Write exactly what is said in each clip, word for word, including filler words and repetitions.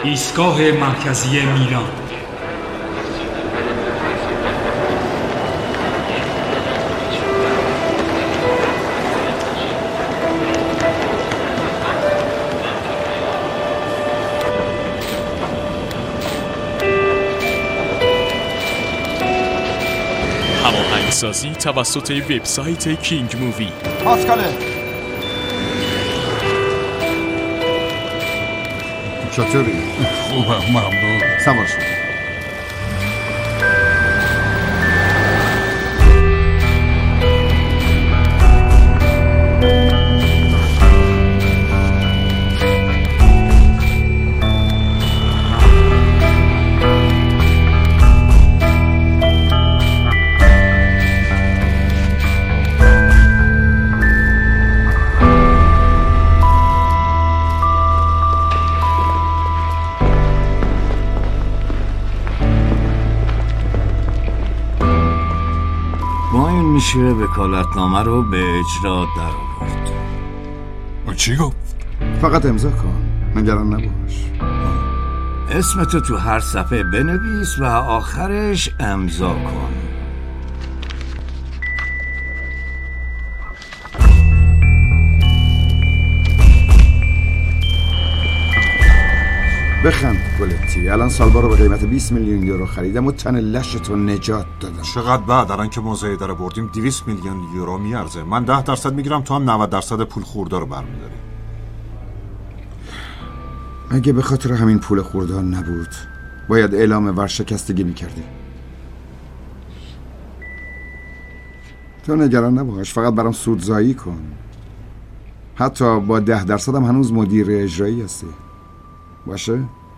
ایستگاه مرکزی میلان. هماهنگسازی توسط وبسایت کینگ مووی. پاسکاله چطوری؟ خوبم، ممنون. سوار شد. میشه وکالتنامه رو به اجرا در آورد. چی گفت؟ فقط امضا کن، نگران نباش. اسمتو تو هر صفحه بنویس و آخرش امضا کن. بخند گلتی، الان سالبا رو به قیمت بیست میلیون یورو خریدم و تن لشتو نجات دادم. چقدر بعد الان که مزایده رو بردیم دویست میلیون یورو میارزه. من ده درصد میگیرم، تو هم نود درصد پول خورده رو برمیداری. اگه به خاطر همین پول خورده نبود باید اعلام ورشکستگی میکردی. تو نگران نباش، فقط برام سودزایی کن. حتی با ده درصد هم هنوز مدیر اجرایی هستی. باشه؟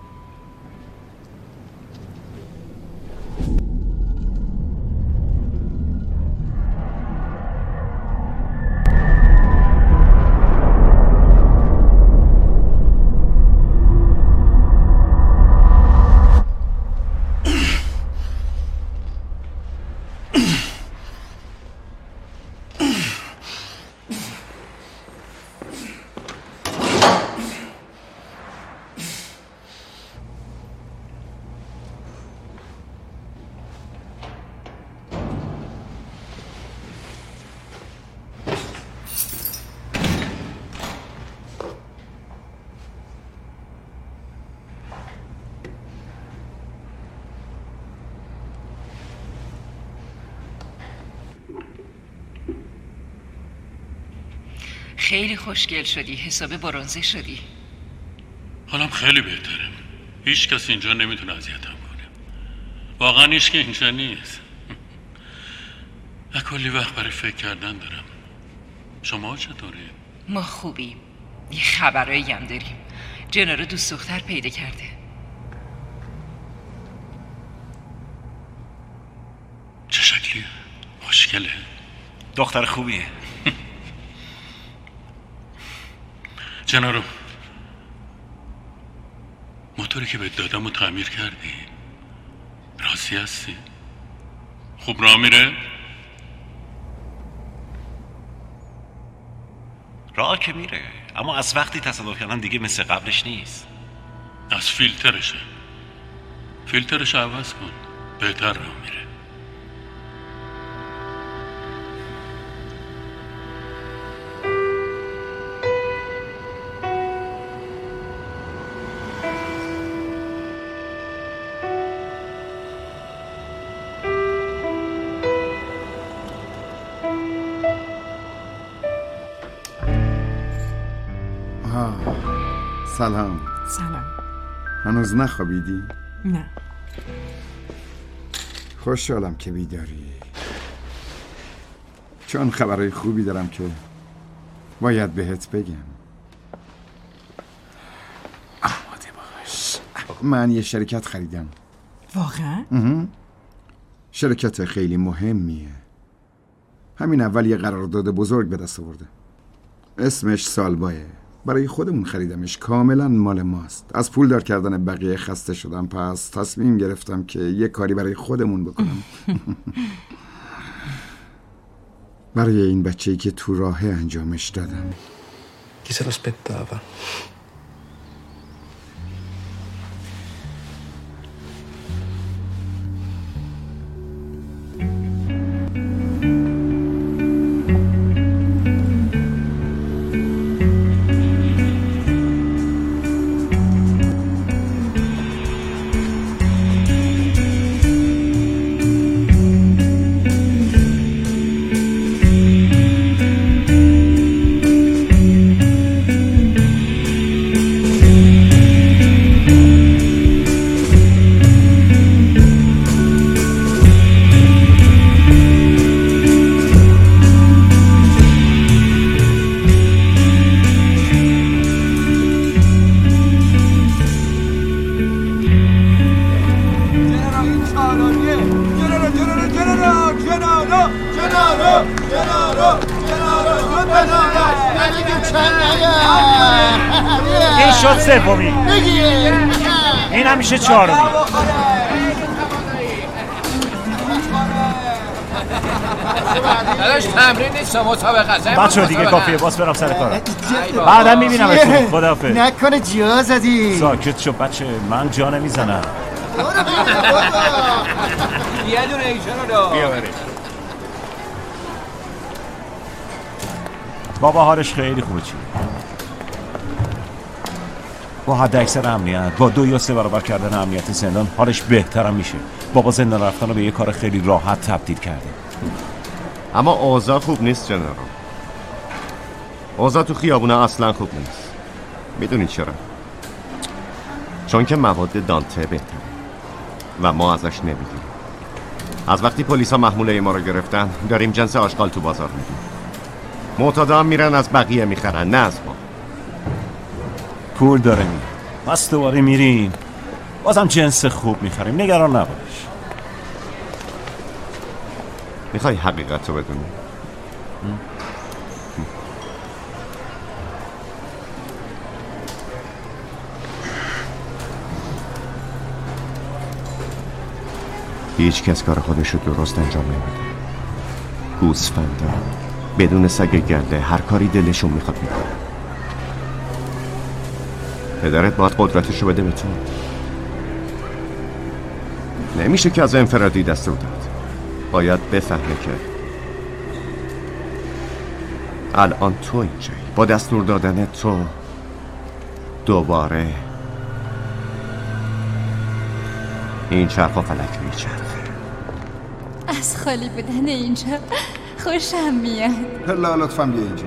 خیلی خوشگل شدی، حساب برنزه شدی. حالم خیلی بهتره. هیچ کس اینجا نمیتونه اذیتم کنه. واقعا هیچ که اینجا نیست. کلی وقت برای فکر کردن دارم. شما چطوری؟ ما خوبیم. یه خبرایی هم داریم. جنارو دوست دختر پیدا کرده. چه شکلیه؟ خوشگله. دختر خوبیه. جنارو، موتوری که بهت دادم رو تعمیر کردی؟ راضی هستی؟ خوب راه میره؟ راه که میره، اما از وقتی تصادف کردن دیگه مثل قبلش نیست. از فیلترشه. فیلترش عوض کن، بهتر راه میره. سلام. سلام. هنوز نخوابیدی؟ نه. خوشحالم که بیداری، چون خبرهای خوبی دارم که باید بهت بگم. آماده باش. من یه شرکت خریدم. واقعا؟ شرکت خیلی مهمیه. همین اول یه قرارداد بزرگ به دست آورده. اسمش سالباه. برای خودمون خریدمش، کاملا مال ماست. از پول دار کردن بقیه خسته شدم، پس تصمیم گرفتم که یه کاری برای خودمون بکنم. برای این بچه‌ای که تو راهه انجامش دادم. Chi se l'aspettava? این شد سومی، این همیشه چهارمی. داداش تمرین نیست مسابقه است. بچه‌ها دیگه کافیه، باز برم سر کارم. بعدم میبینمتون. خداحافظ. نکنه جا زدی. ساکت شو بچه، من جا نمیزنم. یه دونه ایشون رو بیا بریم. بابا حالش خیلی خوبه. چی با حد اکثر امنیت، با دو یا سه برابر کردن امنیت زندان حالش بهترم میشه. بابا زندان رفتن رو به یه کار خیلی راحت تبدیل کرده. اما اوضاع خوب نیست جنرال. اوضاع تو خیابونه اصلا خوب نیست. میدونید چرا؟ چون که مواد دانته بهتره و ما ازش نمیدیم. از وقتی پلیسا محموله ما رو گرفتن داریم جنس آشغال تو بازار میدیم. معتادا هم میرن از بقیه میخرن، نه از ما. پول داره میره، بس دوباره میریم بازم جنس خوب میخریم. نگران نباش. میخوای حقیقت رو بدونی؟ هیچ کس کار خودش رو درست انجام نمیده. گوسفندا بدون سگ گنده هر کاری دلشون میخواد میکنه. پدرت باید قدرتش رو بده به تو. نمیشه که از انفرادی دستور داد. باید بفهمه که الان تو اینجایی. با دستور دادن تو دوباره این چرخ و فلک میچرخه. از خالی بودن اینجا خوشم میاد. لا لطفاً بیا اینجا.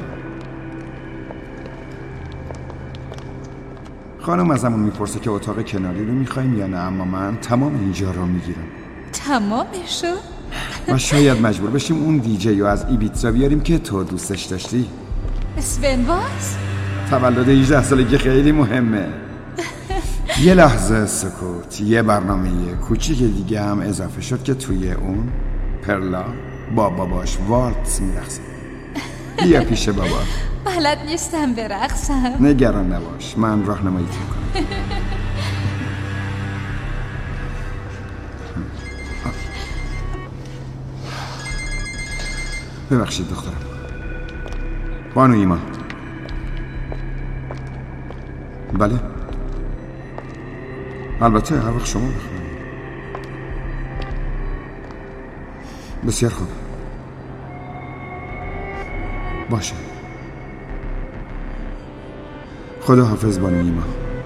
خانم ازمون میپرسه که اتاق کناری رو میخوایم یا نه، اما من تمام اینجا رو میگیرم. تمامشو؟ و شاید مجبور بشیم اون دیجی رو از ایبیتزا بیاریم که تو دوستش داشتی. اسفن باز؟ تولد هجده سالگی خیلی مهمه. یه لحظه سکوت. یه برنامه کوچیک دیگه هم اضافه شد که توی اون پرلا با باباش والتز میرقصه. بیا پیش بابا. بلد نیستم برقصم. نگران نباش، من راهنماییت میکنم. ببخشید دخترم. بانو ایمان. بله البته هر وقت شما بخواهید. بسیار خوب. باشه. خدا حافظ بانو ایمان.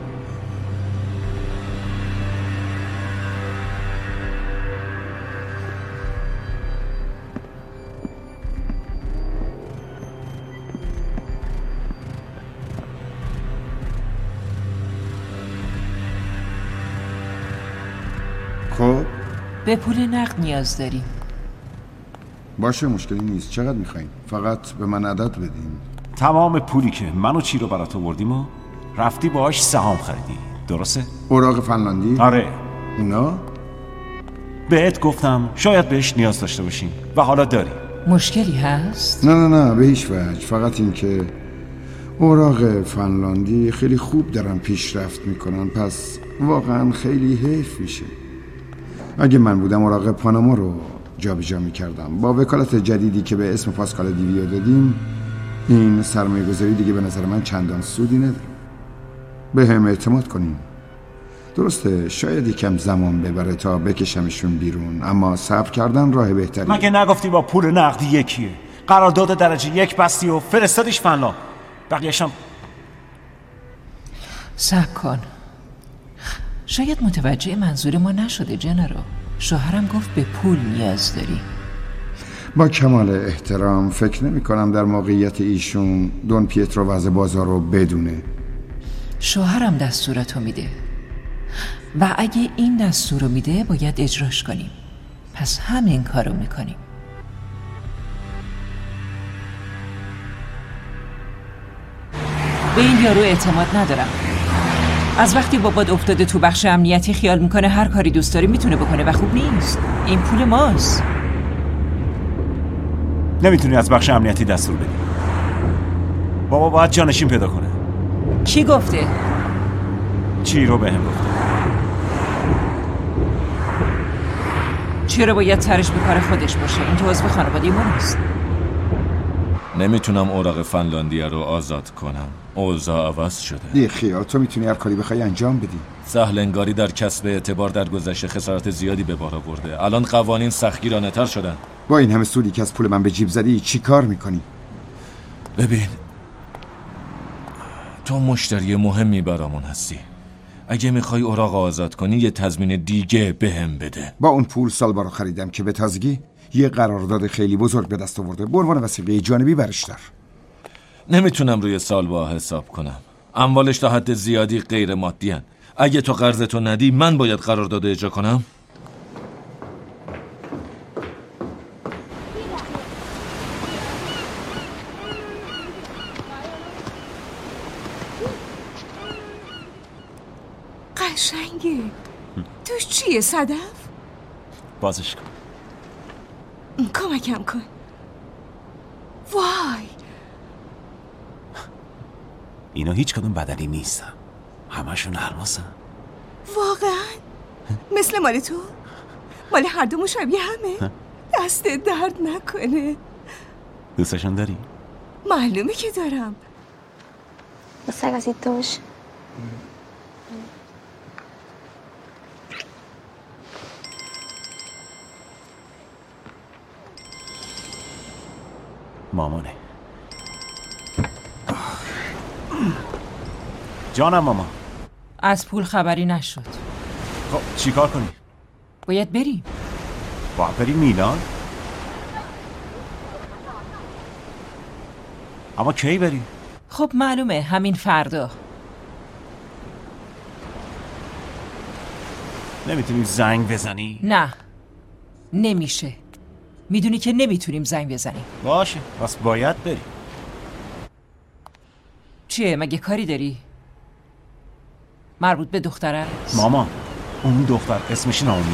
خب به پول نقد نیاز داریم. باشه مشکلی نیست. چقدر میخواین؟ فقط به من عدد بدین. تمام پولی که من و چیرو برات آوردیم و رفتی باهاش سهام خریدی، درسته؟ اوراق فنلاندی؟ آره. اونا؟ بهت گفتم شاید بهش نیاز داشته باشیم و حالا داری. مشکلی هست؟ نه نه نه به هیچ وجه. فقط این که اوراق فنلاندی خیلی خوب دارن پیشرفت میکنن، پس واقعا خیلی حیف میشه. اگه من بودم اوراق پاناما رو جابجا میکردم. با وکالت جدیدی که به اسم پاسکال دیویو دادیم این سرمایه گذاری دیگه به نظر من چندان سودی نداره. به هم اعتماد کنیم. درسته شاید یکم زمان ببره تا بکشمشون بیرون، اما صبر کردن راه بهتری. مگه نگفتی با پول نقدی یکیه؟ قرارداد درجه یک بستی و فرستادیش فنلاند. بقیه‌شم صبر کن. شاید متوجه منظور ما نشده جنرال. شوهرم گفت به پول نیاز داری. با کمال احترام فکر نمی کنم در موقعیت ایشون دون پیترو وضع بازار رو بدونه. شوهرم دستورتو میده و اگه این دستور رو میده باید اجراش کنیم. پس همین کارو میکنیم. به این یارو اعتماد ندارم. از وقتی بابات افتاده تو بخش امنیتی خیال میکنه هر کاری دوست داره میتونه بکنه و خوب نیست. این پول ماست. نمیتونی از بخش امنیتی دستور بدی. بابا باید جانشین پیدا کنه. کی گفته؟ چیرو بهم گفته. چرا باید سرش به کار خودش باشه؟ این تو عضو خانواده ما نیست. نمیتونم اوراق فنلاندیه رو آزاد کنم. اوضاع عوض شده. دی خیال تو میتونی هر کاری بخوای انجام بدی. سهل انگاری در کسب اعتبار در گذشته خسارت زیادی به بار آورده. الان قوانین سختگیرانه‌تر شدن. با این همه سودی که از پول من به جیب زدی چی کار میکنی؟ ببین تو مشتری مهمی برامون هستی. اگه میخوای اوراق آزاد کنی یه تضمین دیگه بهم بده. با اون پول سالبا رو خریدم که به تازگی یه قرارداد خیلی بزرگ به دست آورده. به عنوان وثیقه جانبی برش دار. نمیتونم روی سالبا حساب کنم. اموالش تا حد زیادی غیر مادی هن. اگه تو قرضتو ندی من باید قرارداد اجرا کنم. قشنگه. توش چیه صدف؟ بازش کن. کمکم کن. وای اینا هیچ کدوم بدنی نیستن. همشون الماسن. واقعا؟ مثل مال تو؟ مال هر دو شبیه همه؟ دست درد نکنه. دوستشون داری؟ معلومه که دارم. Sagasitos. مامانه. جانم ماما. از پول خبری نشد. خب چیکار کنی؟ باید بریم. باید بریم میلان؟ اما کی بریم؟ خب معلومه همین فردا. نمیتونی زنگ بزنی؟ نه نمیشه. میدونی که نمیتونیم زنگ بزنیم. باشه پس باید بریم. چیه مگه کاری داری؟ مربوط به دختره؟ ماما اون دختر اسمش نامیه.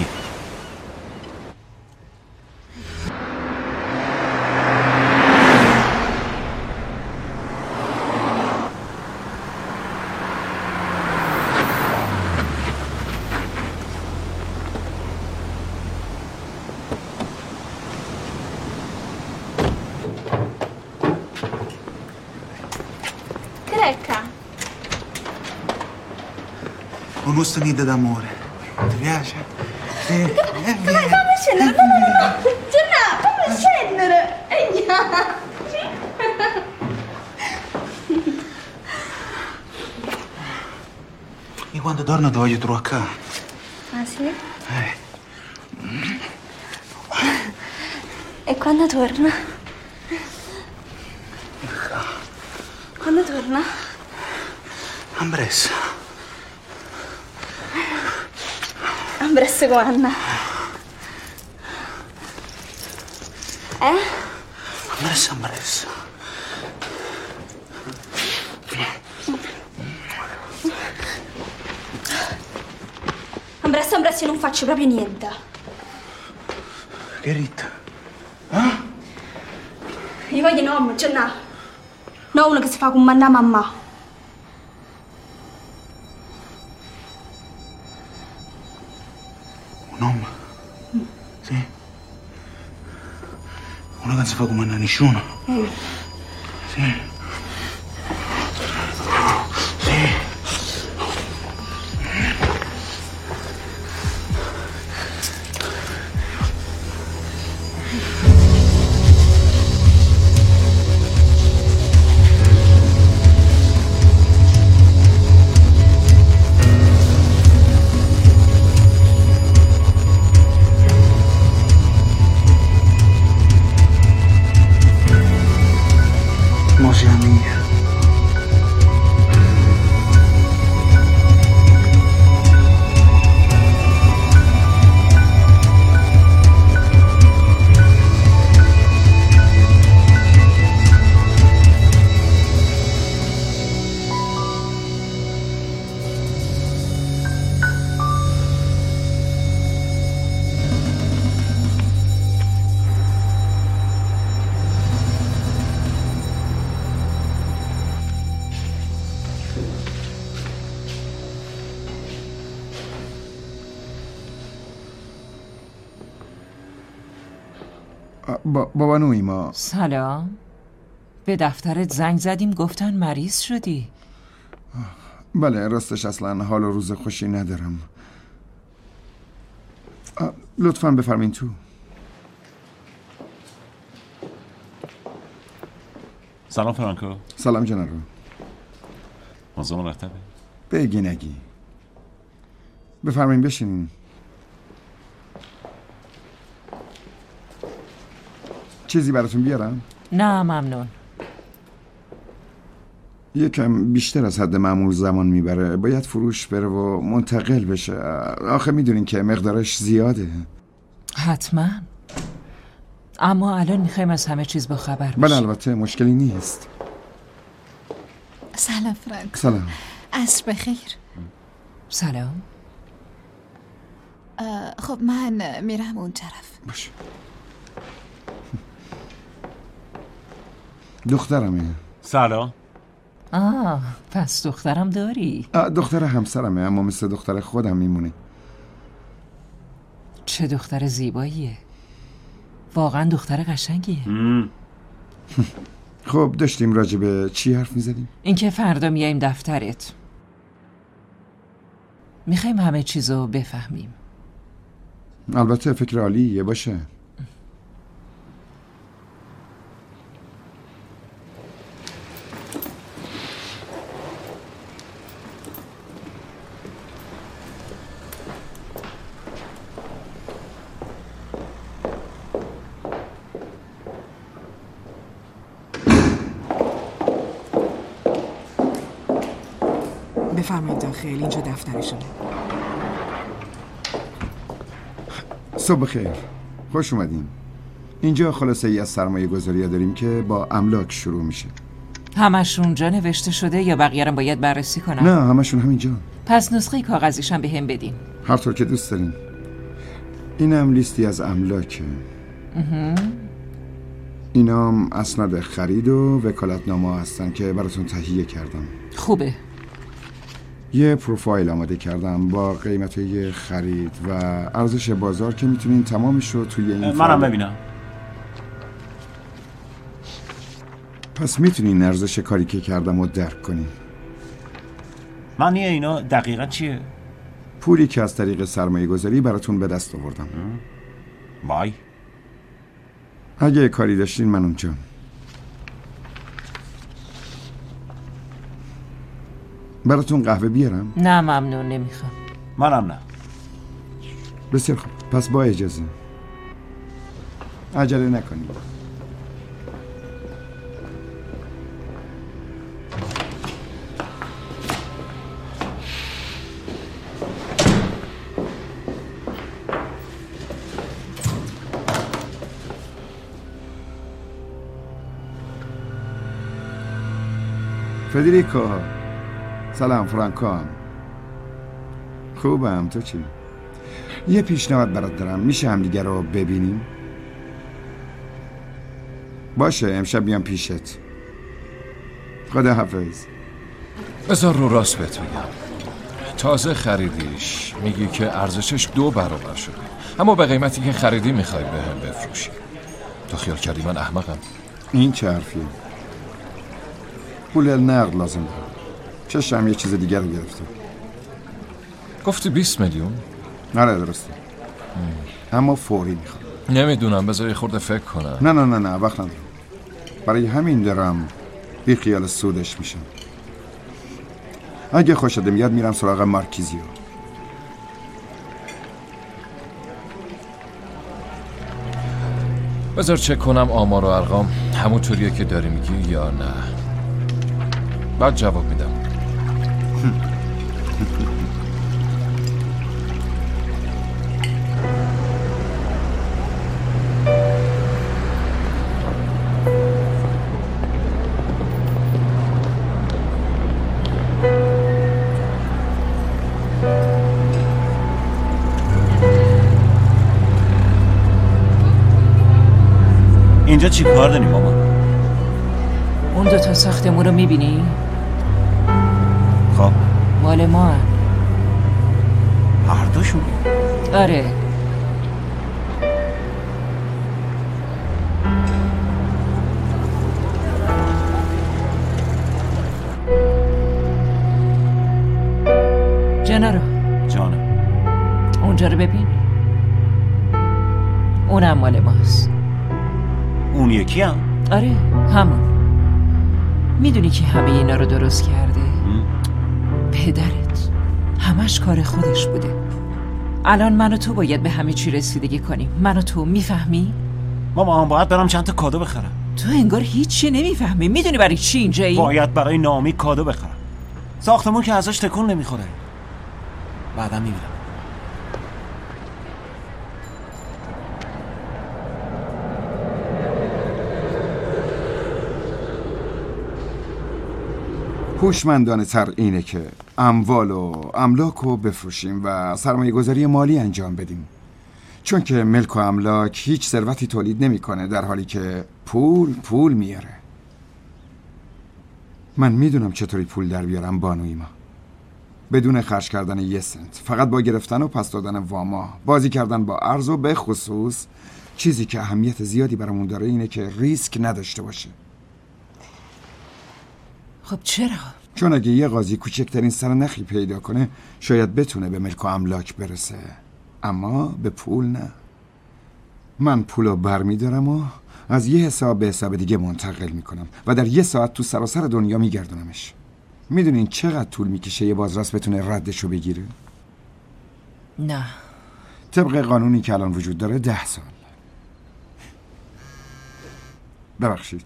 Un gusto nido d'amore. Ti piace? Sì. Come, come scendere? No, no, no, no. Gianna, come scendere? Eia. Io quando torno ti voglio trovare qua. Ah, sì? Eh. E quando torna? Quando torna? Ambressa. Ambressa quando? Eh? Ambressa, ambressa. Ambressa, ambressa, io non faccio proprio niente. Che Rita? Eh? Io voglio un uomo, Gianna. Non uno che si fa comandare a mamma. Un uomo? Mm. Sì. Uno che non si fa comandare nessuno? Mm. Sì. Sì. Mosia mia. با... بابا نویما. سلام. به دفترت زنگ زدیم گفتن مریض شدی. بله راستش اصلا حال و روز خوشی ندارم. لطفاً بفرمین تو. سلام فرانکو. سلام جنرال. موضوع مرتبه؟ بگی نگی. بفرمین بشینین. چیزی براتون بیارم؟ نه ممنون. یکم بیشتر از حد معمول زمان میبره. باید فروش بره و منتقل بشه. آخه میدونین که مقدارش زیاده. حتما. اما الان میخوایم از همه چیز با خبر بشیم. بله البته مشکلی نیست. سلام فرانکو. سلام. عصر بخیر. سلام. خب من میرم اون طرف. باشه. دخترمه. سلام. آه پس دخترم داری؟ دختر همسرمه اما مثل دختر خودم میمونه. چه دختر زیباییه. واقعا دختر قشنگیه. خب داشتیم راجع به چی حرف میزدیم؟ اینکه فردا میایم دفترت. میخوایم همه چیزو بفهمیم. البته فکر عالیه. باشه. بفرمایید داخل. اینجا دفترشونه. صبح خیر. خوش اومدین. اینجا خلاصه ای از سرمایه گذاری داریم که با املاک شروع میشه. همشون اونجا نوشته شده یا بقیه رو باید بررسی کنم؟ نه همشون همینجا. پس نسخه کاغذیشم به هم بدین. هر طور که دوست دارین. اینم لیستی از املاکه. اینام اسناد خرید و وکالتنامه هستن که براتون تهیه کردم. خوبه. یه پروفایل آماده کردم با قیمت‌های خرید و ارزش بازار که میتونین تمامش رو توی این منم ببینم. پس میتونین ارزش کاری که کردم رو درک کنین. معنی اینا دقیقا چیه؟ پولی که از طریق سرمایه گذاری براتون به دست آوردم. وای. اگه کاری داشتین من اونجا. براتون قهوه بیارم؟ نه ممنون نمیخوام. منم نه. بسیار خوب. پس با اجازه. عجله نکنید. فدریکو. سلام فرانکو. خوبم. تو چی؟ یه پیشنهاد برات دارم. میشه همدیگه رو ببینیم؟ باشه امشب بیام پیشت. خدا حافظ. بذار رو راست بهت بگم. تازه خریدیش. میگی که ارزشش دو برابر شده اما به قیمتی که خریدی میخوای به هم بفروشی. تو خیال کردی من احمقم؟ این چه حرفیه؟ پول نقد لازم دارم. چشم یه چیز دیگر رو گرفته. گفتی بیست میلیون؟ نه درسته. اما فوری میخوام. نمیدونم بذار یه خورده فکر کنم. نه نه نه نه وقت ندارم. برای همین دارم بی خیال سودش میشم. اگه خوشت میاد میرم سراغ مارکیزیو. بذار چک کنم آمار و ارقام همونطوریه که داری میگی یا نه. بعد جواب میدم. اینجا چی کار داریم ماما؟ اون دو تا ساختمون رو میبینی؟ خب مال ما هم. هر دوشون؟ آره. جنارا جانم. اونجا رو ببین، اونم مال ماست. اون یکی هم؟ آره همون. میدونی که همه اینا رو درست کرده؟ پدرت. همش کار خودش بوده. الان من و تو باید به همه چی رسیدگی کنیم. من و تو، میفهمی؟ ماما من باید برم چند تا کادو بخرم. تو انگار هیچی نمیفهمی. میدونی برای چی اینجایی؟ باید برای نامی کادو بخرم. ساختمون که ازش تکون نمیخوره. بعدم میبینم. هوشمندانه تر اینه که اموال و املاک رو بفروشیم و سرمایه گذاری مالی انجام بدیم، چون که ملک و املاک هیچ ثروتی تولید نمیکنه، در حالی که پول پول میاره. من میدونم چطوری پول در بیارم بانوی ما، بدون خرج کردن یه سنت، فقط با گرفتن و پس دادن واما، بازی کردن با ارز و به خصوص چیزی که اهمیت زیادی برامون داره اینه که ریسک نداشته باشه. خب چرا؟ چون اگه یه قاضی کوچکترین سرنخی پیدا کنه شاید بتونه به ملک و املاک برسه، اما به پول نه. من پولو برمیدارم و از یه حساب به حساب دیگه منتقل میکنم و در یه ساعت تو سراسر دنیا میگردونمش. میدونین چقدر طول میکشه یه بازرس بتونه ردشو بگیره؟ نه. طبق قانونی که الان وجود داره ده سال. ببخشید.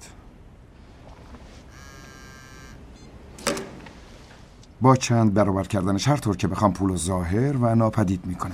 با چند برابر کردنش هر طور که بخوام پولو ظاهر و ناپدید میکنم.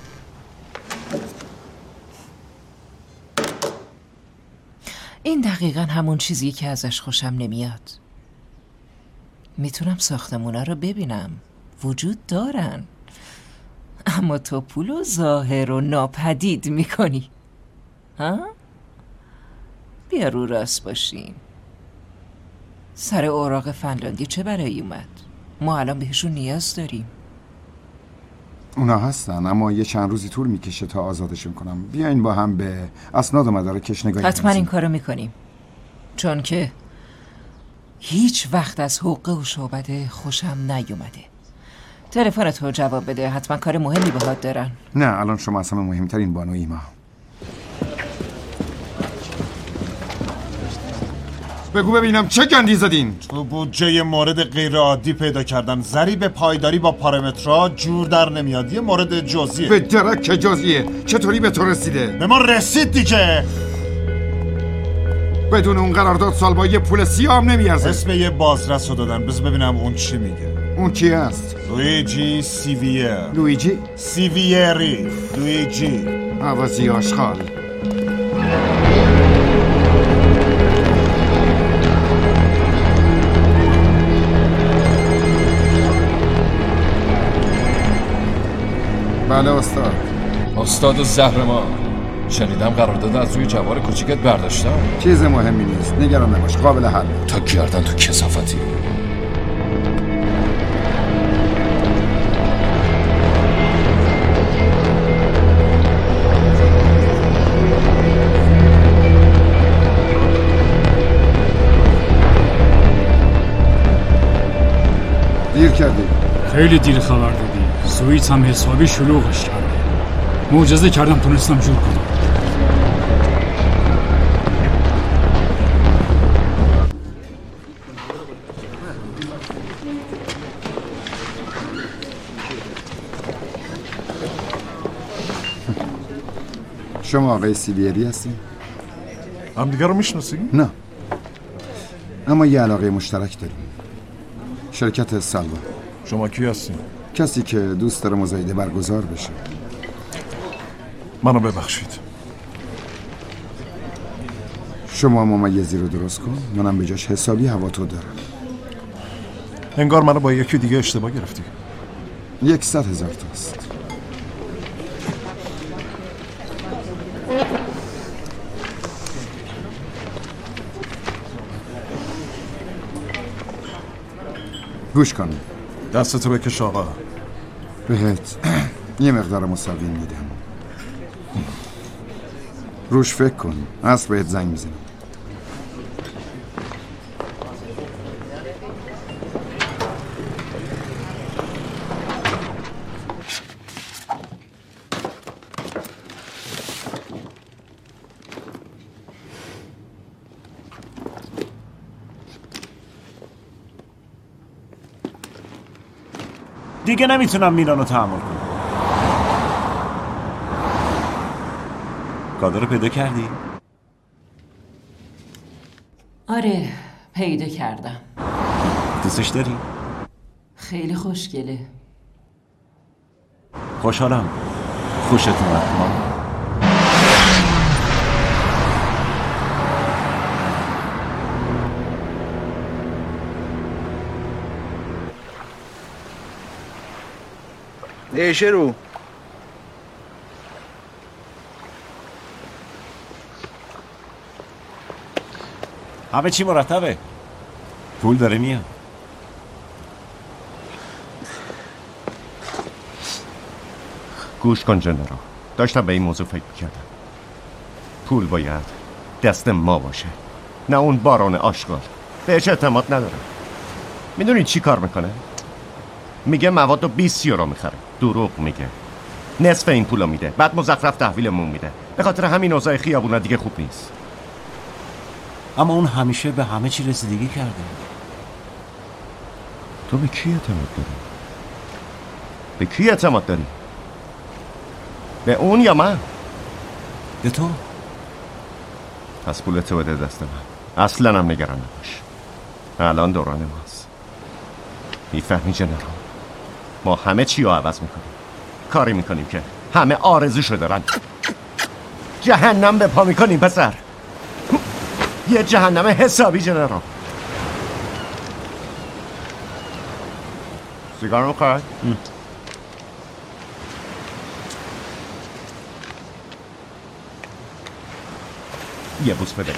این دقیقاً همون چیزی که ازش خوشم نمیاد. میتونم ساختمونا رو ببینم، وجود دارن، اما تو پولو ظاهر و ناپدید میکنی. ها؟ بیا رو راست باشیم. سر اوراق فنلاندی چه برایی اومد؟ ما الان بهشون نیاز داریم. اونا هستن، اما یه چند روزی طول میکشه تا آزادشون کنم. بیاین با هم به اسناد و مدارکش نگاهی کنیم. حتما این کارو میکنیم، چون که هیچ وقت از حقوق و شعبده خوشم نیومده. تلفنتو جواب بده، حتما کار مهمی باهات دارن. نه الان شما اصلا مهمترین بانو ایما. بگو ببینم چه گندی زدین؟ تو بودجه مورد غیر عادی پیدا کردن، ضریب پایداری با پارامترها جور در نمیاد، یه مورد جزئیه. به درک جزئیه. چطوری به تو رسیده؟ به ما رسید دیگه. بدون اون قرارداد سالبا یه پول سیام نمیارزه. اسم یه بازرس رو دادن، بذار ببینم اون چی میگه. اون کی است؟ لویجی سیویر. لویجی؟ سیویری. لویجی عوضی آشغال. بله استاد. استاد زهر ما، شنیدم قرارداد از روی جوار کوچیکت برداشتم. چیز مهمی نیست، نگران نباش، قابل حل. تا گردن تو کثافتی. دیر کردی. خیلی دیر خبر دادی. سوئیس هم حسابی شلوغش کرده. معجزه کردم تونستم جور کنم. شما آقای سیویری هستین؟ هم دیگه رو میشناسیم؟ نه، اما یه علاقه مشترک داریم. شرکت سالوا. شما کی هستین؟ کسی که دوست داره مزایده برگزار بشه. منو ببخشید. شما ممیزی رو درست کن، منم به جاش حسابی هوا تو دارم. انگار منو با یکی دیگه اشتباه گرفتی. یکصد هزار تاست. گوش کن. دستتو بکش آقا. بهت یه مقدار مساوی میدم. روش فکر کن. اصل بهت زنگ میزنم. دیگه نمیتونم میلانو تحمل کنم. کادو رو پیدا کردی؟ آره پیدا کردم. دوستش داری؟ خیلی خوشگله. خوشحالم خوشت اومد مامان. ایشه رو همه چی مرتبه. پول داره میاد. گوش کن جنرال، داشتم به این موضوع فکر میکردم. پول باید دست ما باشه، نه اون بارون آشغال. بهش اعتماد ندارم. میدونی چی کار میکنه؟ میگه مواد رو بیست یورو میخره. دروغ میگه. نصف این پولو میده، بعد مزخرف تحویلمون میده. به خاطر همین اوضاع خیابونا دیگه خوب نیست. اما اون همیشه به همه چی رسیدگی کرده. تو به کی اعتماد داری؟ به کی اعتماد داری؟ به اون یا من؟ به تو. پس پولتو بده دست من. اصلا هم نگران نباش. الان دوران ماست. میفهمی جنرال؟ ما همه چی رو عوض میکنیم. کاری میکنیم که همه آرزوشو دارن. جهنم به پا میکنیم پسر. یه جهنم حسابی جنرال. سیگار میخواد؟ یه بوس بده.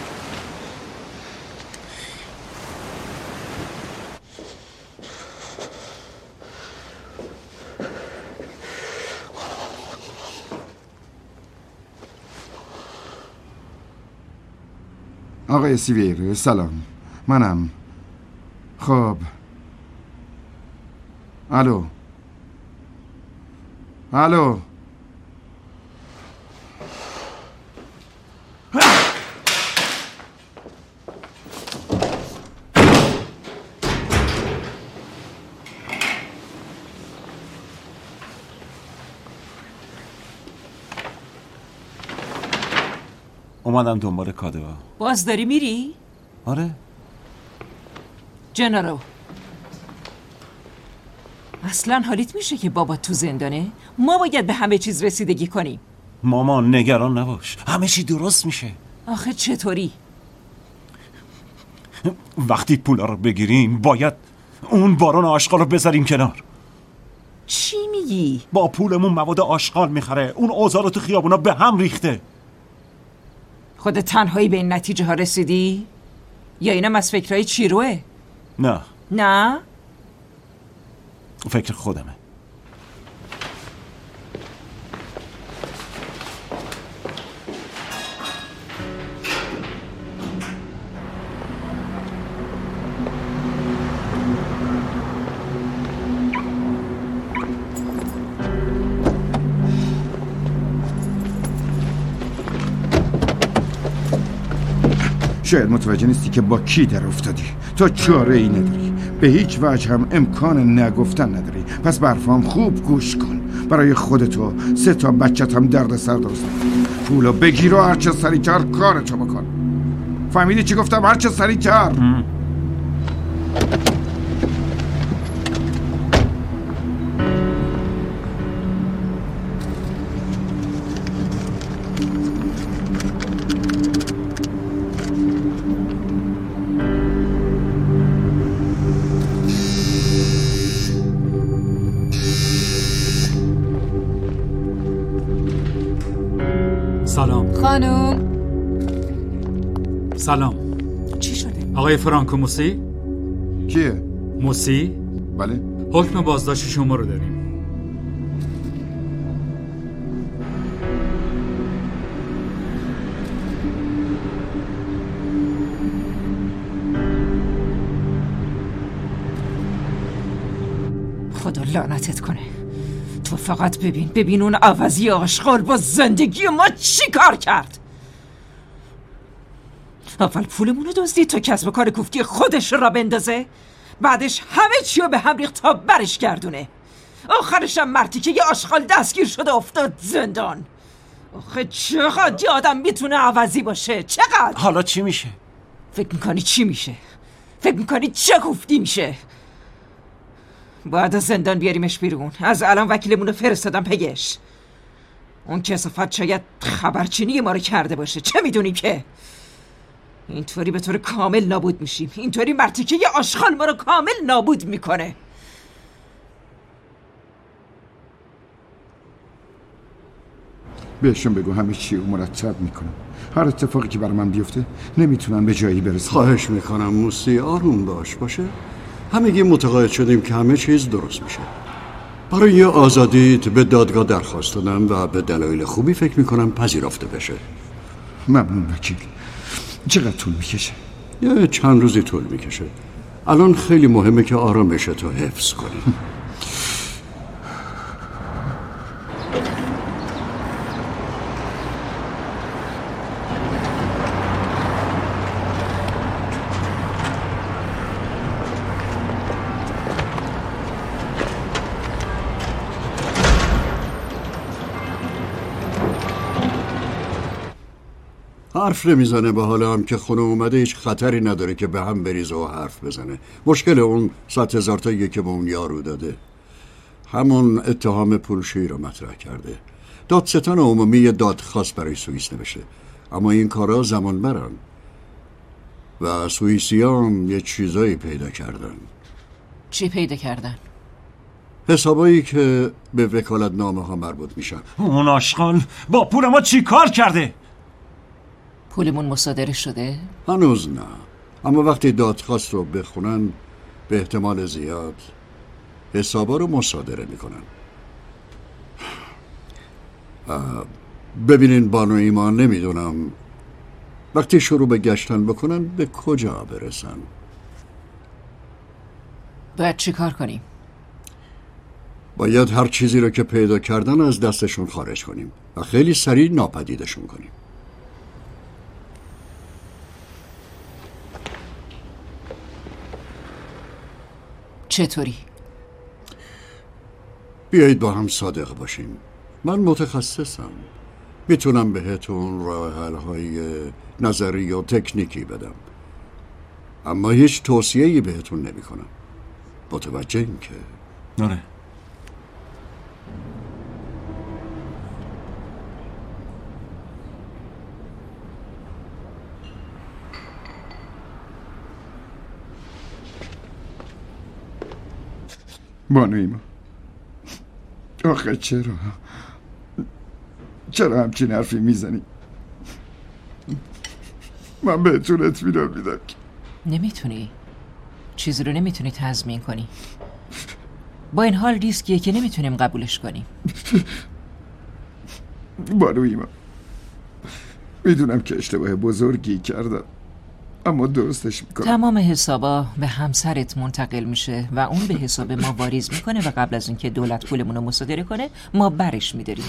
آقای سیویر سلام، منم. خب الو الو اومدم دنبال کادو. باز داری میری؟ آره. جنرال اصلا حالیت میشه که بابا تو زندانه؟ ما باید به همه چیز رسیدگی کنیم. مامان نگران نباش، همه چی درست میشه. آخه چطوری؟ وقتی پولا رو بگیریم باید اون بارون آشغال رو بذاریم کنار. چی میگی؟ با پولمون مواد آشغال میخره. اون اوضاع رو تو خیابونا به هم ریخته. خودت تنهایی به این نتیجه ها رسیدی؟ یا اینم از فکرهای چیروه؟ نه نه؟ فکر خودمه. شاید متوجه نیستی که با کی در افتادی. تو چاره ای نداری، به هیچ وجه هم امکان نگفتن نداری. پس برفام خوب گوش کن. برای خودتو سه تا بچت هم درد سر درست کن. پولو بگیر و هرچه سریعتر کارتو بکن. فهمیدی چی گفتم؟ هرچه سریعتر. سلام خانم. سلام. چی شده؟ آقای فرانکو موسی؟ کیه؟ موسی؟ بله. حکم بازداشت شما رو داریم. خدا لعنتت کنه. تو فقط ببین ببین اون عوضی آشغال با زندگی ما چی کار کرد. اول پولمون رو دزدید تا کسب و کار کوفتی خودش را بندازه، بعدش همه چی رو به هم ریخت تا برش گردونه. آخرشم مرتی که یه آشغال دستگیر شده افتاد زندان. آخه چقدر یه آدم میتونه عوضی باشه؟ چقدر؟ حالا چی میشه؟ فکر میکنی چی میشه؟ فکر میکنی چه گفتی میشه؟ باید از زندان بیاریمش بیرون. از الان وکیلمون رو فرستادم پگش. اون کثافت شاید خبرچینی ما رو کرده باشه. چه میدونیم که اینطوری به طور کامل نابود میشیم. اینطوری مرتیکه یه آشغال ما رو کامل نابود میکنه. بهشون بگو همه چی رو مرتب میکنم. هر اتفاقی که برای من بیفته نمیتونن به جایی برسن. خواهش میکنم موسی آروم باش باشه. همگی متقاعد شدیم که همه چیز درست میشه. برای آزادیت به دادگاه درخواست دادم و به دلایل خوبی فکر میکنم پذیرفته بشه. ممنون وکیل. چقدر طول میکشه؟ یه چند روزی طول میکشه. الان خیلی مهمه که آرامشتو حفظ کنی. حرف نمیزنه به حالا هم که خونه اومده هیچ خطری نداره که به هم بریزه و حرف بزنه. مشکل اون صد هزار تاییه که به اون یارو داده. همون اتهام پولشویی رو مطرح کرده. دادستان عمومی یه دادخواست برای سوئیس نوشته، اما این کارا زمان برن و سوئیسی هم یه چیزایی پیدا کردن. چی پیدا کردن؟ حسابایی که به وکالت نامه ها مربوط میشن. اون آشغال با پول ما چی کار کرده؟ پولمون مصادره شده؟ هنوز نه، اما وقتی دادخواست رو بخونن به احتمال زیاد حسابا رو مصادره میکنن. ببینین بانو ایمان، نمیدونم وقتی شروع به گشتن بکنن به کجا برسن. باید چی کار کنیم؟ باید هر چیزی رو که پیدا کردن از دستشون خارج کنیم و خیلی سریع ناپدیدشون کنیم. چطوری؟ بیایید با هم صادق باشیم. من متخصصم، میتونم بهتون راه حل‌های نظری و تکنیکی بدم، اما هیچ توصیه‌ای بهتون نمی کنم. متوجه این که نره بانو ایمان، آخه چرا چرا همچین حرفی میزنی؟ من بهتون اطمینان میدم که نمیتونی چیزی رو نمیتونی تضمین کنی. با این حال ریسکیه که نمیتونیم قبولش کنیم. بانو ایمان، میدونم که اشتباه بزرگی کردم، اما درستش میکنم. تمام حسابا به همسرت منتقل میشه و اون به حساب ما واریز میکنه و قبل از اینکه دولت پولمون رو مصادره کنه ما برش میداریم.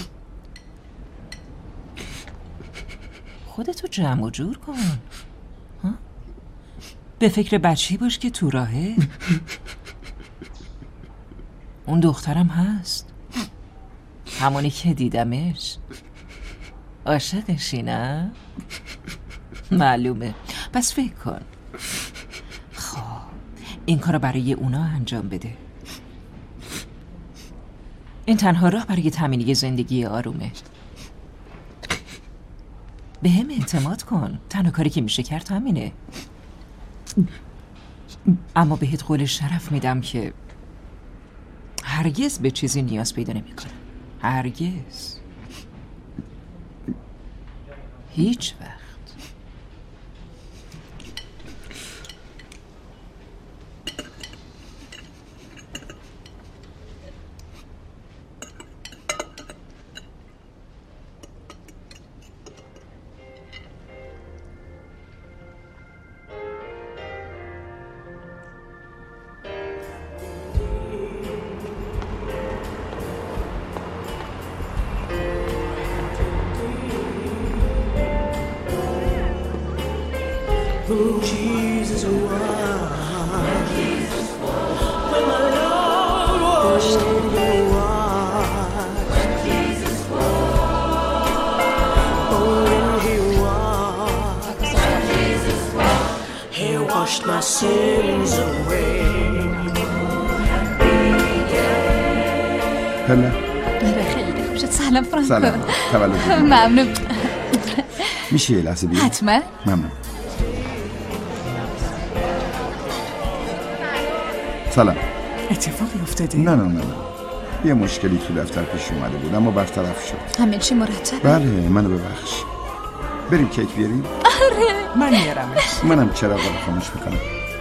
خودتو جمع و جور کن. ها؟ به فکر بچه‌ای باش که تو راهه. اون دخترم هست، همونی که دیدمش. عاشقشی نه؟ معلومه. پس فکر کن. خب این کارو برای اونا انجام بده. این تنها راه برای تامین زندگی آرومه. به هم اعتماد کن. تنها کاری که میشه کرد همینه. اما بهت قول شرف میدم که هرگز به چیزی نیاز پیدا نمیکنه. هرگز. هیچ وقت. Oh, Jesus, why? When my Lord washed washed my sins away. پله خیلی خوشت. سلام فرانکو. سلام. تولد ممنون. میشه یه لحظه بیا؟ حتما. ممنون. سلام. اتفاقی افتاده؟ نه نه نه نه یه مشکلی تو دفتر پیش اومده بود اما برطرف شد. همه چی مرتبه؟ بله منو ببخش. بریم کیک بیاریم؟ آره من میارمش. منم چراغ رو خاموش میکنم.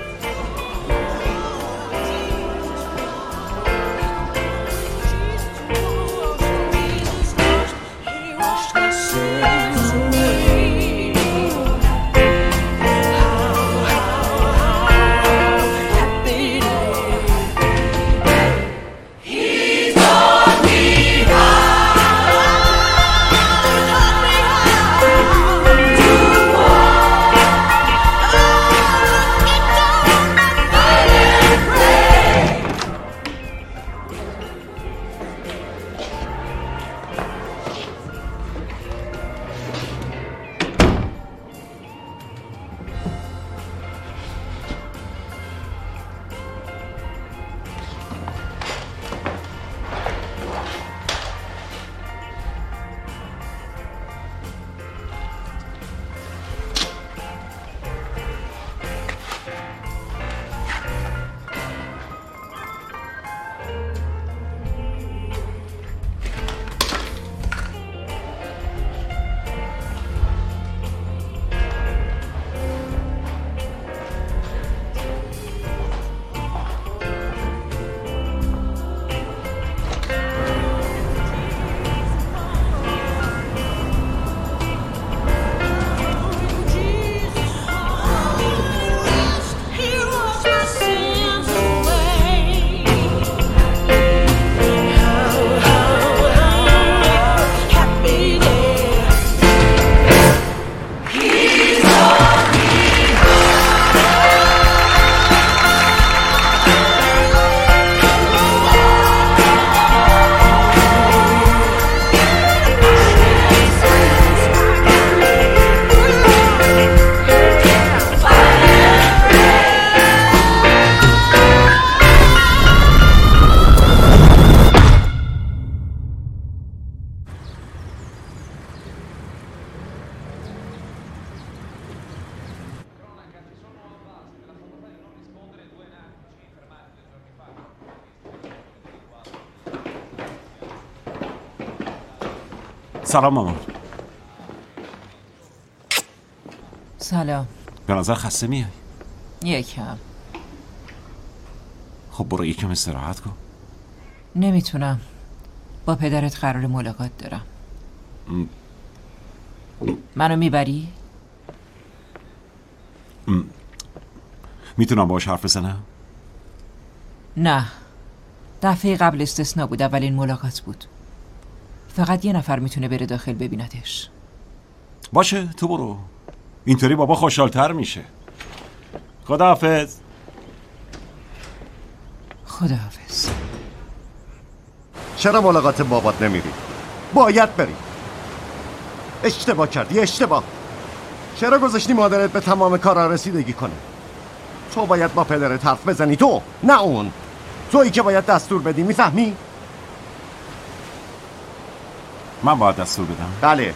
سلام مامان. سلام. به نظر خسته میای. یکم. خب برو یکم استراحت کن. نمیتونم. با پدرت قرار ملاقات دارم. م... منو میبری؟ م... میتونم باهاش حرف بزنم؟ نه. دفعه قبل استثنا بود. اولین ملاقات بود. فقط یه نفر میتونه بره داخل ببیندش. باشه تو برو. اینطوری بابا خوشحالتر میشه. خداحافظ. خداحافظ. چرا ملاقات بابات نمیری؟ باید بری. اشتباه کردی اشتباه. چرا گذاشتی مادرت به تمام کارا رسیدگی کنه؟ تو باید با پدرت حرف بزنی، تو نه اون. تویی که باید دستور بدی، میفهمی؟ من باید دستور بدم؟ بله.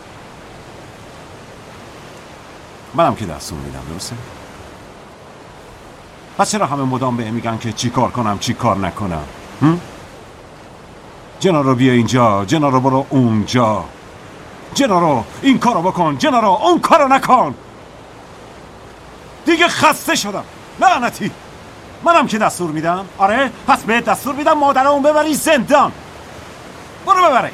منم که دستور میدم، درسته؟ پس چرا همه مدام به میگن که چی کار کنم چی کار نکنم؟ جنارو بیا اینجا، جنارو برو اونجا، جنارو این کارو بکن، جنارو اون کارو نکن. دیگه خسته شدم. لعنتی. منم که دستور میدم. آره پس بهت دستور میدم مادر اون ببری زندان. برو ببرش.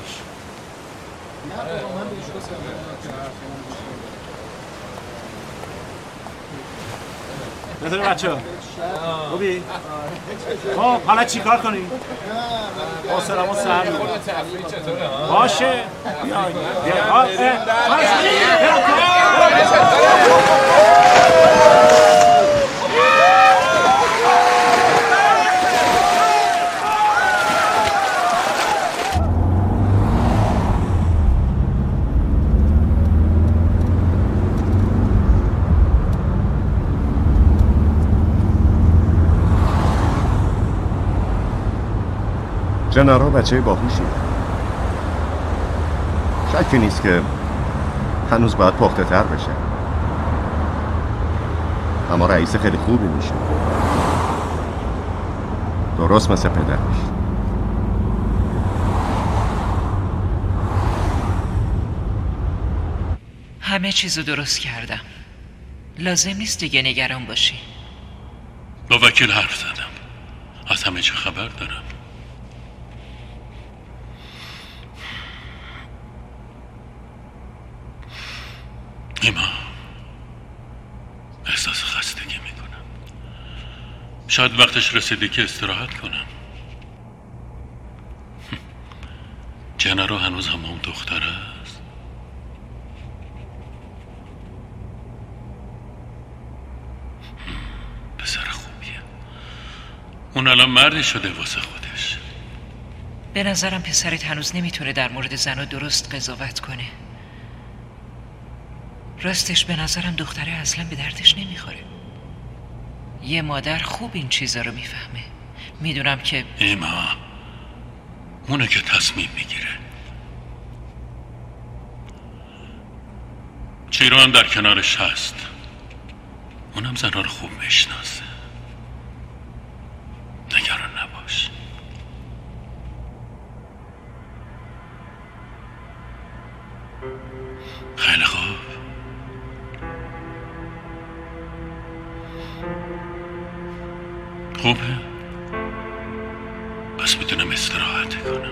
نظر بچه خوبی؟ خب حالا چی کار کنیم؟ حوصله‌مو سر می‌کنم. باشه بیا بیا جنارا بچه باهوشی، شکی نیست که هنوز باید پخته تر بشه، اما رئیس خیلی خوبی میشه، درست مثل پدرش. همه چیزو درست کردم، لازم نیست دیگه نگران باشی. با وکیل حرف زدم، از همه چی خبر دارم. ایما احساس خستگی میکنم، شاید وقتش رسیده که استراحت کنم. جنرا هنوز هم اون دختر است. پسر خوبیه، اون الان مردی شده واسه خودش. به نظرم پسرت هنوز نمیتونه در مورد زنها درست قضاوت کنه. راستش به نظرم دختره اصلا به دردش نمیخوره. یه مادر خوب این چیزا رو میفهمه. میدونم که ایما اونه که تصمیم میگیره. چیرو هم در کنارش هست، اونم زنها رو خوب میشناسه. نگران نباش. خیلی خوب. خوبه؟ بس میتونم استراحت کنم.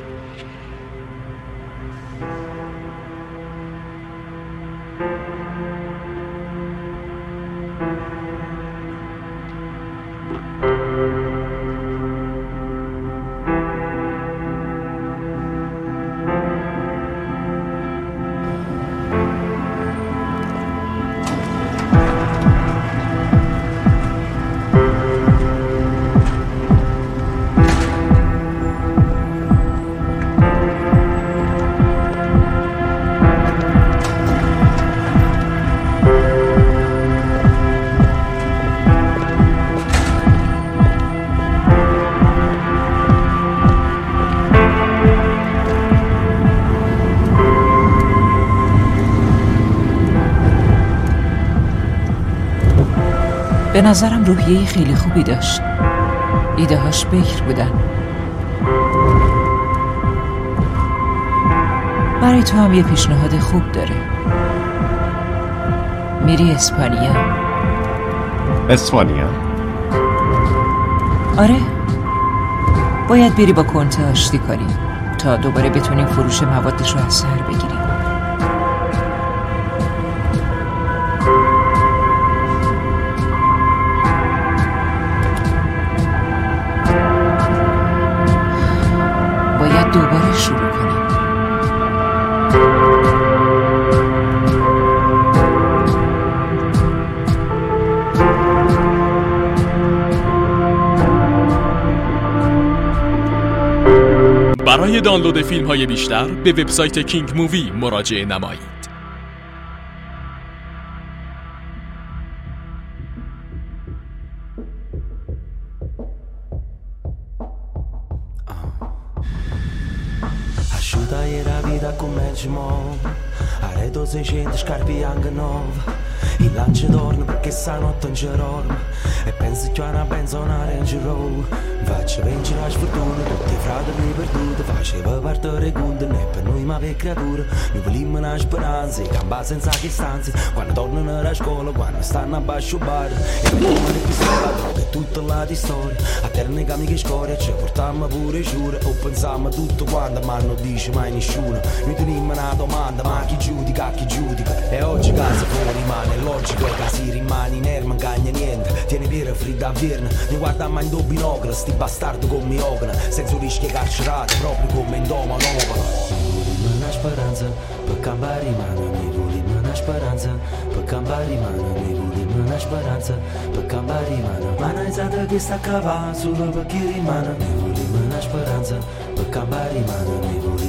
به نظرم روحیه خیلی خوبی داشت. ایده هاش بکر بودن. برای تو هم یه پیشنهاد خوب داره. میری اسپانیا؟ اسپانیا؟ آره، باید بری با کنته آشتی کنی تا دوباره بتونیم فروش موادش رو از سر بگیریم. باید دوباره شروع کنیم. برای دانلود فیلم های بیشتر به وبسایت کینگ مووی مراجعه نمایید. Asciutai la vita come il cimon, arredo seicento scarpe young nove, il lance dorme perché stanotte non ci dorme, e penso che una benzona Range Rover, faccio vincere la sfortuna, tutti i fratelli perduti, faceva partire conto, e per noi ma per creatura, noi volimmo una speranza, i campa senza che stanze, quando tornano a scuola, quando stanno a basso bar, e vediamo le pistole, che tutta la di storia, a terni cami che scoria, ci portammo pure giure, o pensammo tutto quanto, ma non dice mai nessuno, noi teniamo una domanda, ma chi giudica, chi giudica, e oggi casa fuori rimane, logico che si rimane in erma, non cagna niente, tieni per fredda avverna, ne guardammo in due binocoli, sti bastardo con miocona, senza rischi carcerati, proprio come in doma nova. Mi volimo una speranza, per cambiare rimane, mi volimo una speranza, per cambiare rimane, mi volimo una speranza, per cambiare rimane, ma non è stata che sta cavando, solo perché rimane, mi volimo una speranza, per cambiare rimane, mi volimo una speranza.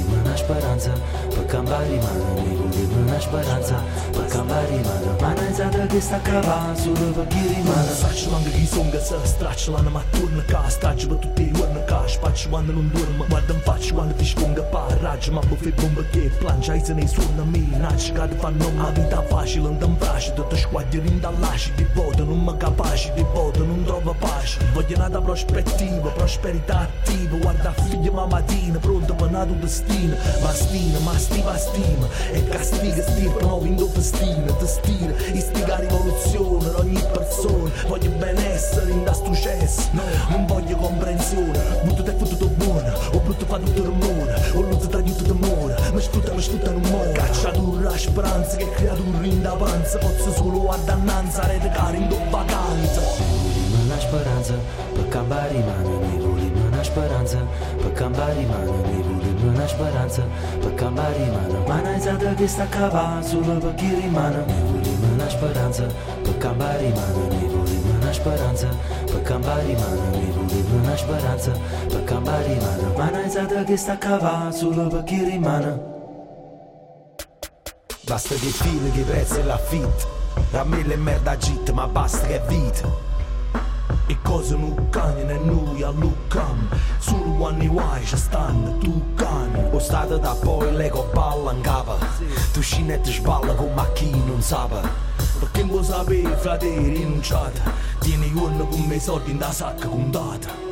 speranza per cambiare mano, mi volevo una speranza per cambiare mano, ma non sa che sta cavando solo per chi rimane. Faccio anche chi sono che si stracciano, ma torno a casa, stagio per tutti i giorni a casa, faccio quando non dormo, guarda in faccia quando ti sponga parraggio, ma buffet bomba che plancia, i se ne suona a me, nasce che ti fanno una vita facile, non ti frasci, tutti squadri in dall'asci, di voto non mi capaci, di voto non trovo pace, voglio una prospettiva, prosperità attiva, guarda figlia ma mattina, pronto per nato destino, ma stima, ma stiva stima, e castiga stirpa, no vinto festina, ti stira, istiga rivoluzione, ad ogni persona, voglio benessere in da sto cesso, no, non voglio comprensione, brutto te fottuto buono, o brutto fa tutto rumore, o l'uso tra aiuto d'amore, ma sfrutta, ma sfrutta non muore, cacciatura, speranza, che creatura in davanza, posso solo guardannanza, rete cara in do vacanza. Una speranza per cambiare mano, mi volevo una speranza per cambiare mano, mi volevo una speranza per cambiare mano, ma non sa che sta cavando solo per chi rimane, mi volevo una speranza per cambiare mano, mi volevo una speranza per cambiare mano, mi volevo una speranza per cambiare mano, ma non sa che sta cavando solo per chi rimane. Basta che fili che prezzo e l'affitto, da mille merda agit, ma basta che è vita. E cose non cambiano e noi allucam, solo quando vuoi ci stanno tu cani. O stato da poi l'ego balla in capa, tu scinette sballa come a chi non sa. Perché non lo sapevi, fratelli, rinunciate, tieni giorno con me soldi in da sacca contata.